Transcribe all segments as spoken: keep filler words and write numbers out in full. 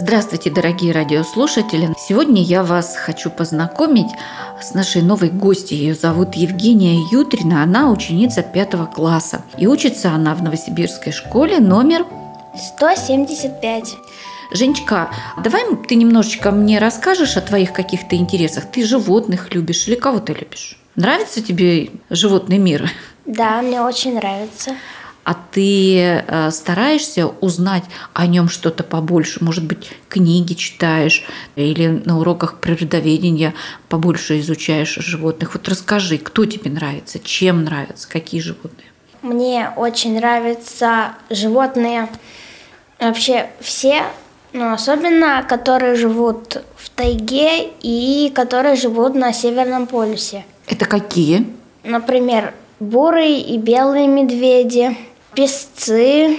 Здравствуйте, дорогие радиослушатели! Сегодня я вас хочу познакомить с нашей новой гостьей. Ее зовут Евгения Ютрина, она ученица пятого класса. И учится она в Новосибирской школе номер сто семьдесят пять. Женечка, давай ты немножечко мне расскажешь о твоих каких-то интересах. Ты животных любишь или кого ты любишь? Нравится тебе животный мир? Да, мне очень нравится. А ты э, стараешься узнать о нем что-то побольше? Может быть, книги читаешь или на уроках природоведения побольше изучаешь животных? Вот расскажи, кто тебе нравится, чем нравятся, какие животные? Мне очень нравятся животные вообще все, но особенно которые живут в тайге и которые живут на Северном полюсе. Это какие? Например, бурые и белые медведи, песцы,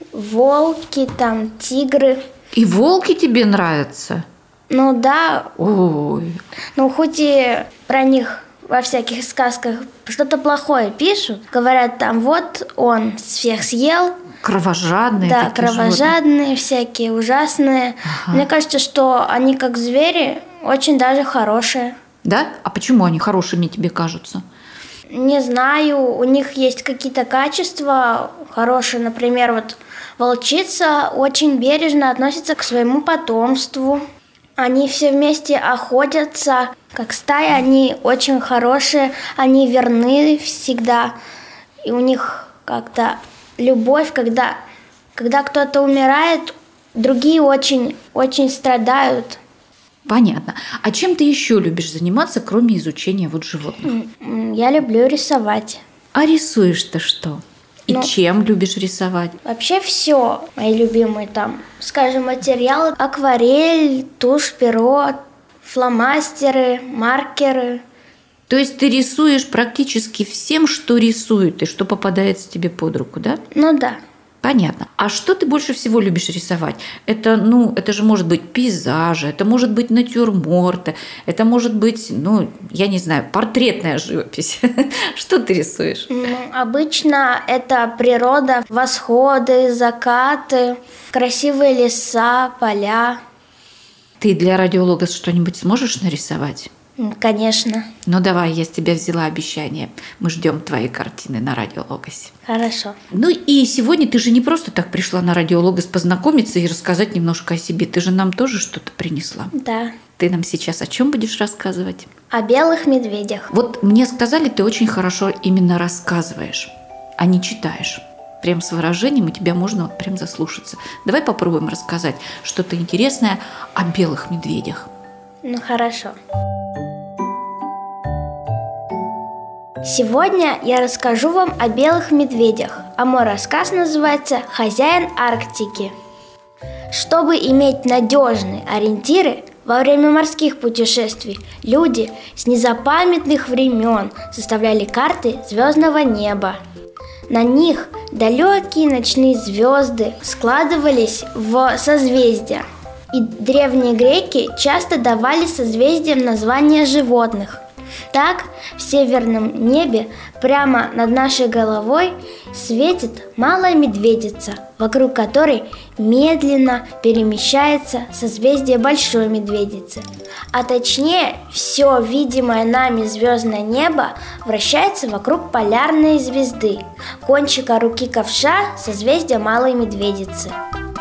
волки, там, тигры. И волки тебе нравятся? Ну да. Ой. Ну хоть и про них во всяких сказках что-то плохое пишут. Говорят, там вот он всех съел. Кровожадные. Да, кровожадные, животные. Всякие ужасные. Ага. Мне кажется, что они как звери очень даже хорошие. Да? А почему они хорошими тебе кажутся? Не знаю, у них есть какие-то качества хорошие. Например, вот волчица очень бережно относится к своему потомству. Они все вместе охотятся, как стая, они очень хорошие, они верны всегда. И у них как-то любовь, когда, когда кто-то умирает, другие очень, очень страдают. Понятно. А чем ты еще любишь заниматься, кроме изучения вот животных? Я люблю рисовать. А рисуешь-то что? И ну, чем любишь рисовать? Вообще все мои любимые там, скажем, материалы: акварель, тушь, перо, фломастеры, маркеры. То есть ты рисуешь практически всем, что рисуют и что попадается тебе под руку, да? Ну да. Понятно. А что ты больше всего любишь рисовать? Это, ну, это же может быть пейзажи, это может быть натюрморты, это может быть, ну, я не знаю, портретная живопись. Что ты рисуешь? Ну, обычно это природа, восходы, закаты, красивые леса, поля. Ты для радиолога что-нибудь сможешь нарисовать? Конечно. Ну давай, я с тебя взяла обещание. Мы ждем твои картины на Радиологосе. Хорошо. Ну и сегодня ты же не просто так пришла на Радиологос познакомиться и рассказать немножко о себе. Ты же нам тоже что-то принесла. Да. Ты нам сейчас о чем будешь рассказывать? О белых медведях. Вот мне сказали, ты очень хорошо именно рассказываешь, а не читаешь. Прям с выражением, и тебя можно вот прям заслушаться. Давай попробуем рассказать что-то интересное о белых медведях. Ну хорошо. Сегодня я расскажу вам о белых медведях, а мой рассказ называется «Хозяин Арктики». Чтобы иметь надежные ориентиры во время морских путешествий, люди с незапамятных времен составляли карты звездного неба. На них далекие ночные звезды складывались в созвездия, и древние греки часто давали созвездиям названия животных. Так, в северном небе прямо над нашей головой светит малая медведица, вокруг которой медленно перемещается созвездие большой медведицы. А точнее, все видимое нами звездное небо вращается вокруг полярной звезды, кончика руки ковша созвездия малой медведицы.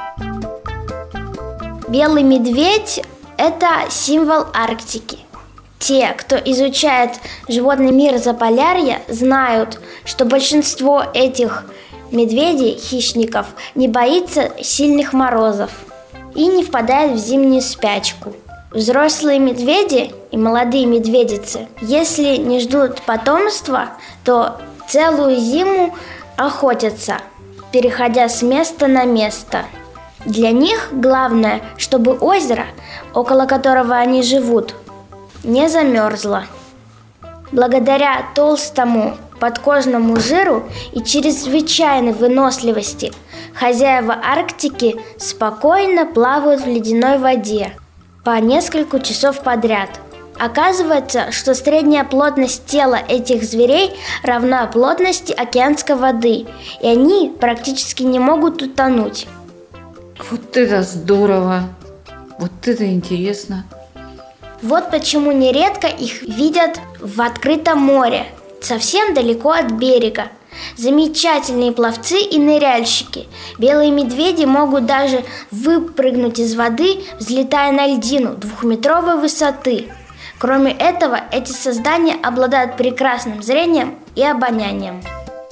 Белый медведь – это символ Арктики. Те, кто изучает животный мир Заполярья, знают, что большинство этих медведей, хищников, не боится сильных морозов и не впадает в зимнюю спячку. Взрослые медведи и молодые медведицы, если не ждут потомства, то целую зиму охотятся, переходя с места на место. Для них главное, чтобы озеро, около которого они живут, не замерзла. Благодаря толстому подкожному жиру и чрезвычайной выносливости хозяева Арктики спокойно плавают в ледяной воде по несколько часов подряд. Оказывается, что средняя плотность тела этих зверей равна плотности океанской воды, и они практически не могут утонуть. Вот это здорово! Вот это интересно. Вот почему нередко их видят в открытом море, совсем далеко от берега. Замечательные пловцы и ныряльщики. Белые медведи могут даже выпрыгнуть из воды, взлетая на льдину двухметровой высоты. Кроме этого, эти создания обладают прекрасным зрением и обонянием.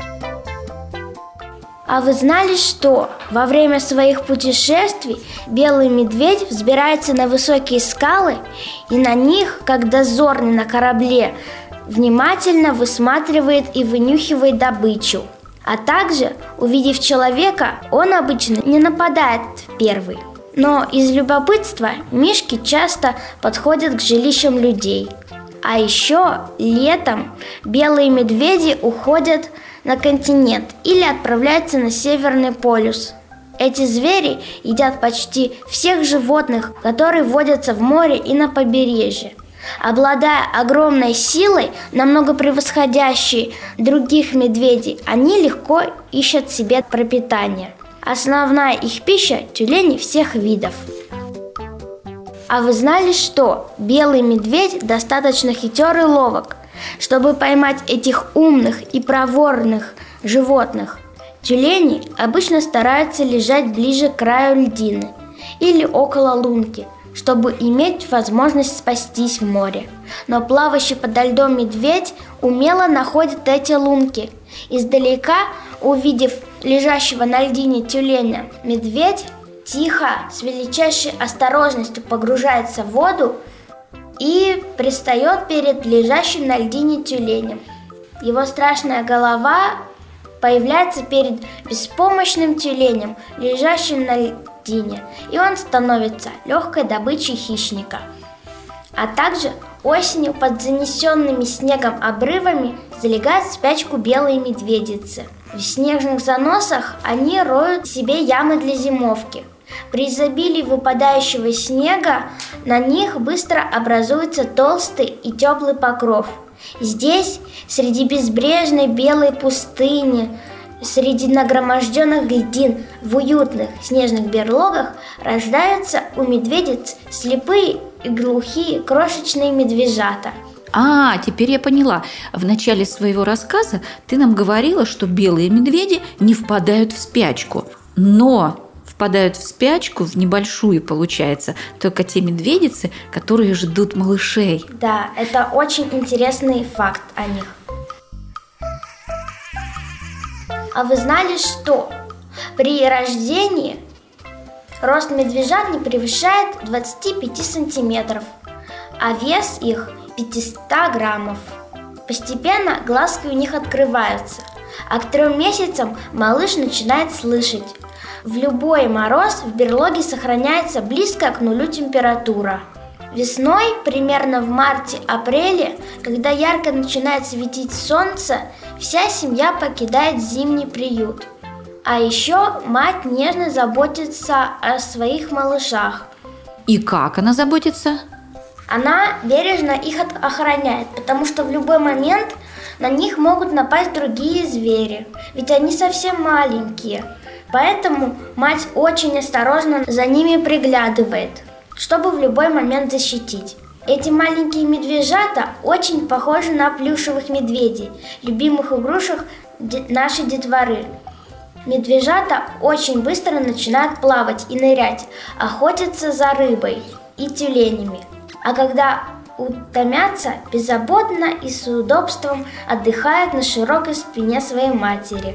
А вы знали, что во время своих путешествий белый медведь взбирается на высокие скалы и на них, как дозорный на корабле, внимательно высматривает и вынюхивает добычу. А также, увидев человека, он обычно не нападает первый. Но из любопытства мишки часто подходят к жилищам людей. А еще летом белые медведи уходят на континент или отправляются на Северный полюс. Эти звери едят почти всех животных, которые водятся в море и на побережье. Обладая огромной силой, намного превосходящей других медведей, они легко ищут себе пропитание. Основная их пища – тюлени всех видов. А вы знали, что белый медведь достаточно хитер и ловок, чтобы поймать этих умных и проворных животных? Тюлени обычно стараются лежать ближе к краю льдины или около лунки, чтобы иметь возможность спастись в море. Но плавающий подо льдом медведь умело находит эти лунки. Издалека, увидев лежащего на льдине тюленя, медведь тихо, с величайшей осторожностью погружается в воду и пристает перед лежащим на льдине тюленем. Его страшная голова появляется перед беспомощным тюленем, лежащим на льдине, и он становится легкой добычей хищника. А также осенью под занесенными снегом обрывами залегают в спячку белые медведицы. В снежных заносах они роют себе ямы для зимовки. При изобилии выпадающего снега на них быстро образуется толстый и теплый покров. Здесь, среди безбрежной белой пустыни, среди нагроможденных льдин, в уютных снежных берлогах рождаются у медведиц слепые и глухие крошечные медвежата. А, теперь я поняла. В начале своего рассказа ты нам говорила, что белые медведи не впадают в спячку. Но впадают в спячку, в небольшую, получается, только те медведицы, которые ждут малышей. Да, это очень интересный факт о них. А вы знали, что при рождении рост медвежат не превышает двадцати пяти сантиметров, а вес их пятьсот граммов. Постепенно глазки у них открываются, а к трем месяцам малыш начинает слышать. В любой мороз в берлоге сохраняется близкая к нулю температура. Весной, примерно в марте-апреле, когда ярко начинает светить солнце, вся семья покидает зимний приют. А еще мать нежно заботится о своих малышах. И как она заботится? Она бережно их охраняет, потому что в любой момент на них могут напасть другие звери, ведь они совсем маленькие. Поэтому мать очень осторожно за ними приглядывает, чтобы в любой момент защитить. Эти маленькие медвежата очень похожи на плюшевых медведей, любимых игрушек нашей детворы. Медвежата очень быстро начинают плавать и нырять, охотятся за рыбой и тюленями. А когда утомятся, беззаботно и с удобством отдыхают на широкой спине своей матери.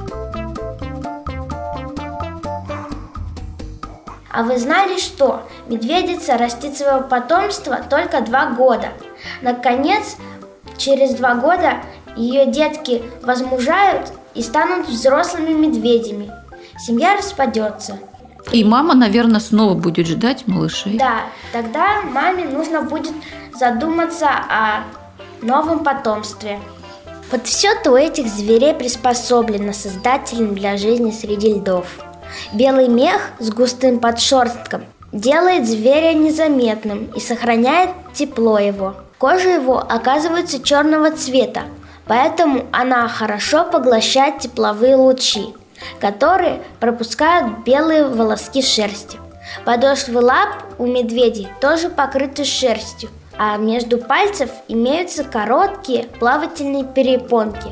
А вы знали, что медведица растит своего потомства только два года? Наконец, через два года ее детки возмужают и станут взрослыми медведями. Семья распадется. И мама, наверное, снова будет ждать малышей. Да, тогда маме нужно будет задуматься о новом потомстве. Вот все-то у этих зверей приспособлено создателем для жизни среди льдов. Белый мех с густым подшерстком делает зверя незаметным и сохраняет тепло его. Кожа его оказывается черного цвета, поэтому она хорошо поглощает тепловые лучи, которые пропускают белые волоски шерсти. Подошвы лап у медведей тоже покрыты шерстью, а между пальцев имеются короткие плавательные перепонки.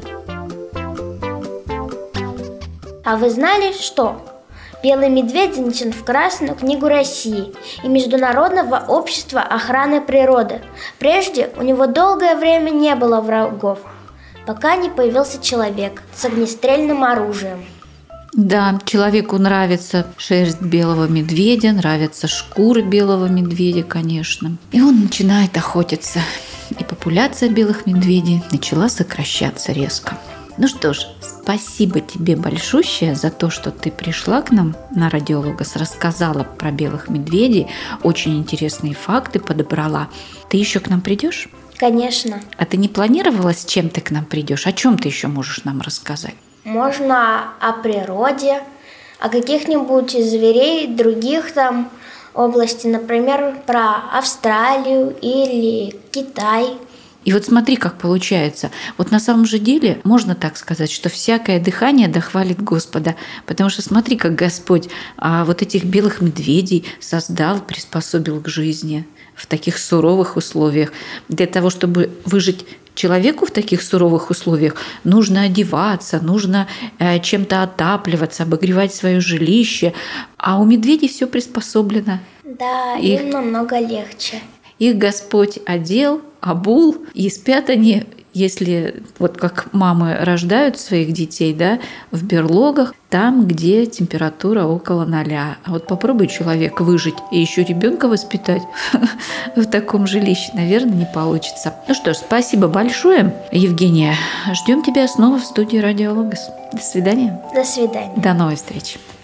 А вы знали, что белый медведь занесен в Красную книгу России и Международного общества охраны природы? Прежде у него долгое время не было врагов, пока не появился человек с огнестрельным оружием. Да, человеку нравится шерсть белого медведя, нравятся шкуры белого медведя, конечно. И он начинает охотиться. И популяция белых медведей начала сокращаться резко. Ну что ж, спасибо тебе большущее за то, что ты пришла к нам на Радио Логос, рассказала про белых медведей, очень интересные факты подобрала. Ты еще к нам придешь? Конечно. А ты не планировала, с чем ты к нам придешь? О чем ты еще можешь нам рассказать? Можно о природе, о каких-нибудь зверей других там областей, например, про Австралию или Китай. И вот смотри, как получается. Вот на самом же деле можно так сказать, что всякое дыхание да хвалит Господа. Потому что смотри, как Господь а, вот этих белых медведей создал, приспособил к жизни в таких суровых условиях. Для того, чтобы выжить человеку в таких суровых условиях, нужно одеваться, нужно э, чем-то отапливаться, обогревать свое жилище. А у медведей все приспособлено. Да, Их... им намного легче. Их Господь одел, обул, и спят они, если вот как мамы рождают своих детей, да, в берлогах, там, где температура около ноля. А вот попробуй человек выжить и еще ребенка воспитать в таком жилище, наверное, не получится. Ну что ж, спасибо большое, Евгения. Ждем тебя снова в студии Радио Логос. До свидания. До свидания. До новой встречи.